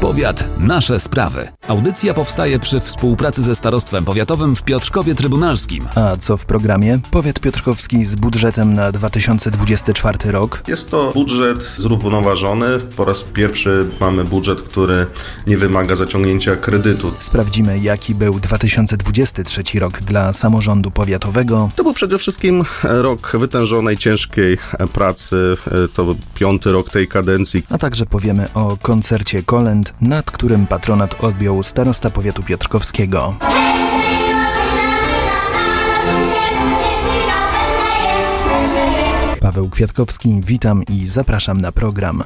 powiat, nasze sprawy. Audycja powstaje przy współpracy ze Starostwem Powiatowym w Piotrkowie Trybunalskim. A co w programie? Powiat piotrkowski z budżetem na 2024 rok. Jest to budżet zrównoważony. Po raz pierwszy mamy budżet, który nie wymaga zaciągnięcia kredytu. Sprawdzimy, jaki był 2023 rok dla samorządu powiatowego. To był przede wszystkim rok wytężonej, ciężkiej pracy. To 5. rok tej kadencji. A także powiemy o koncercie kolęd, nad którym patronat odjął starosta powiatu piotrkowskiego. Paweł Kwiatkowski, witam i zapraszam na program.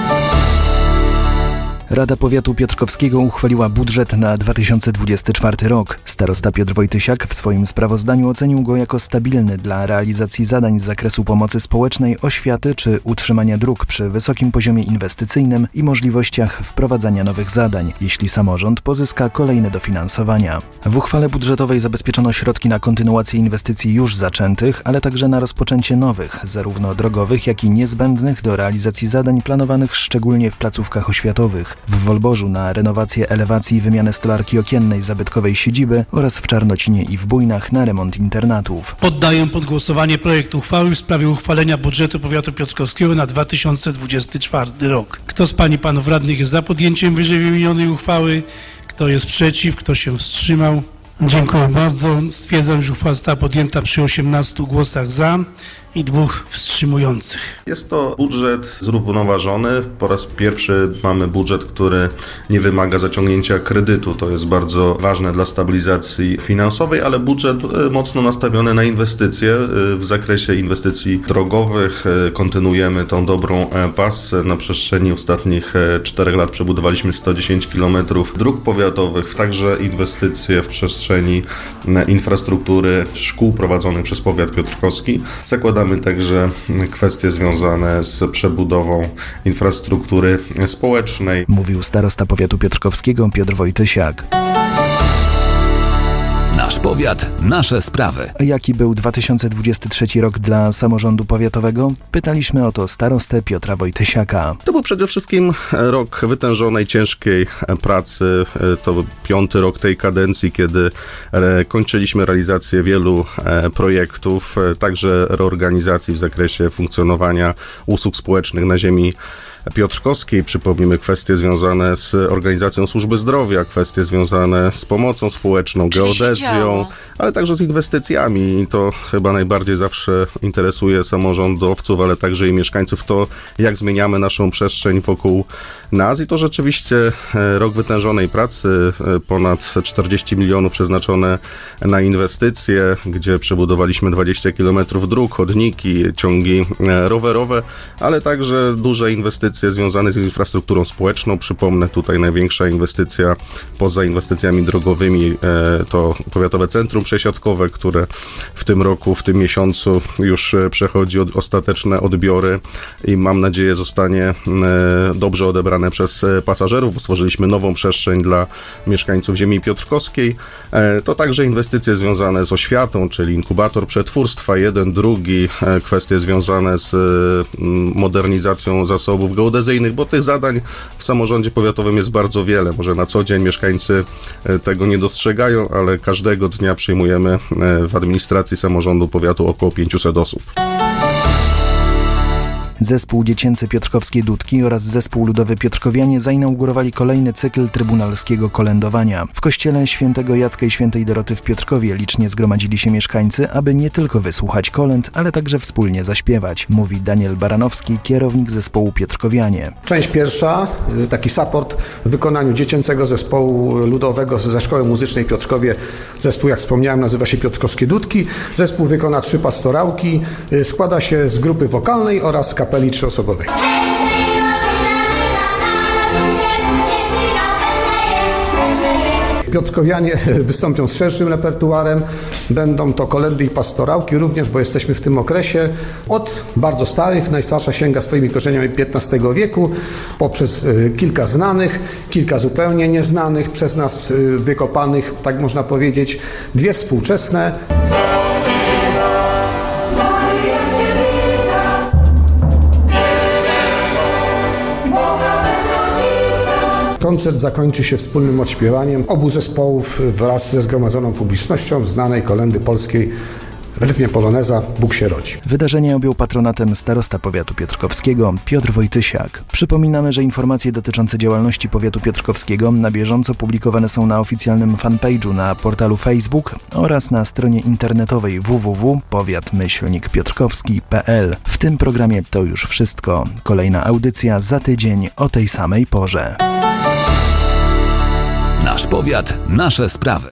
Rada Powiatu Piotrkowskiego uchwaliła budżet na 2024 rok. Starosta Piotr Wojtysiak w swoim sprawozdaniu ocenił go jako stabilny dla realizacji zadań z zakresu pomocy społecznej, oświaty czy utrzymania dróg przy wysokim poziomie inwestycyjnym i możliwościach wprowadzania nowych zadań, jeśli samorząd pozyska kolejne dofinansowania. W uchwale budżetowej zabezpieczono środki na kontynuację inwestycji już zaczętych, ale także na rozpoczęcie nowych, zarówno drogowych, jak i niezbędnych do realizacji zadań planowanych szczególnie w placówkach oświatowych. W Wolborzu na renowację elewacji i wymianę stolarki okiennej zabytkowej siedziby oraz w Czarnocinie i w Bujnach na remont internatów. Poddaję pod głosowanie projekt uchwały w sprawie uchwalenia budżetu powiatu piotrkowskiego na 2024 rok. Kto z pań i panów radnych jest za podjęciem wyżej wymienionej uchwały? Kto jest przeciw? Kto się wstrzymał? Dziękuję bardzo. Stwierdzam, że uchwała została podjęta przy 18 głosach za i 2 wstrzymujących. Jest to budżet zrównoważony. Po raz pierwszy mamy budżet, który nie wymaga zaciągnięcia kredytu. To jest bardzo ważne dla stabilizacji finansowej, ale budżet mocno nastawiony na inwestycje. W zakresie inwestycji drogowych kontynuujemy tą dobrą pasę. Na przestrzeni ostatnich 4 lat przebudowaliśmy 110 km dróg powiatowych, także inwestycje w przestrzeni infrastruktury szkół prowadzonych przez powiat piotrkowski. Zakładamy także kwestie związane z przebudową infrastruktury społecznej. Mówił starosta powiatu piotrkowskiego Piotr Wojtysiak. Nasz powiat, nasze sprawy. A jaki był 2023 rok dla samorządu powiatowego? Pytaliśmy o to starostę Piotra Wojtysiaka. To był przede wszystkim rok wytężonej, ciężkiej pracy. To był 5. rok tej kadencji, kiedy kończyliśmy realizację wielu projektów, także reorganizacji w zakresie funkcjonowania usług społecznych na ziemi piotrkowskiej. Przypomnijmy kwestie związane z organizacją służby zdrowia, kwestie związane z pomocą społeczną, geodezją, ale także z inwestycjami. I to chyba najbardziej zawsze interesuje samorządowców, ale także i mieszkańców to, jak zmieniamy naszą przestrzeń wokół nas. I to rzeczywiście rok wytężonej pracy, ponad 40 milionów przeznaczone na inwestycje, gdzie przebudowaliśmy 20 km dróg, chodniki, ciągi rowerowe, ale także duże inwestycje związane z infrastrukturą społeczną. Przypomnę tutaj największa inwestycja poza inwestycjami drogowymi to Powiatowe Centrum Przesiadkowe, które w tym roku, w tym miesiącu już przechodzi ostateczne odbiory i mam nadzieję zostanie dobrze odebrane przez pasażerów, bo stworzyliśmy nową przestrzeń dla mieszkańców ziemi piotrkowskiej. To także inwestycje związane z oświatą, czyli inkubator przetwórstwa, jeden, drugi, kwestie związane z modernizacją zasobów geodezyjnych, bo tych zadań w samorządzie powiatowym jest bardzo wiele. Może na co dzień mieszkańcy tego nie dostrzegają, ale każdego dnia przyjmujemy w administracji samorządu powiatu około 500 osób. Zespół dziecięcy Piotrkowskie Dudki oraz Zespół Ludowy Piotrkowianie zainaugurowali kolejny cykl trybunalskiego kolędowania. W kościele świętego Jacka i świętej Doroty w Piotrkowie licznie zgromadzili się mieszkańcy, aby nie tylko wysłuchać kolęd, ale także wspólnie zaśpiewać, mówi Daniel Baranowski, kierownik zespołu Piotrkowianie. Część pierwsza, taki support w wykonaniu dziecięcego zespołu ludowego ze Szkoły Muzycznej w Piotrkowie. Zespół, jak wspomniałem, nazywa się Piotrkowskie Dudki. Zespół wykona 3 pastorałki, składa się z grupy wokalnej oraz kapeli 3-osobowej. Piotrkowianie wystąpią z szerszym repertuarem. Będą to kolędy i pastorałki również, bo jesteśmy w tym okresie od bardzo starych. Najstarsza sięga swoimi korzeniami XV wieku, poprzez kilka znanych, kilka zupełnie nieznanych, przez nas wykopanych, tak można powiedzieć, 2 współczesne. Koncert zakończy się wspólnym odśpiewaniem obu zespołów wraz ze zgromadzoną publicznością znanej kolędy polskiej w rytmie poloneza Bóg się rodzi. Wydarzenie objął patronatem starosta powiatu piotrkowskiego Piotr Wojtysiak. Przypominamy, że informacje dotyczące działalności powiatu piotrkowskiego na bieżąco publikowane są na oficjalnym fanpage'u na portalu Facebook oraz na stronie internetowej www.powiat-piotrkowski.pl. W tym programie to już wszystko. Kolejna audycja za tydzień o tej samej porze. Nasz powiat, nasze sprawy.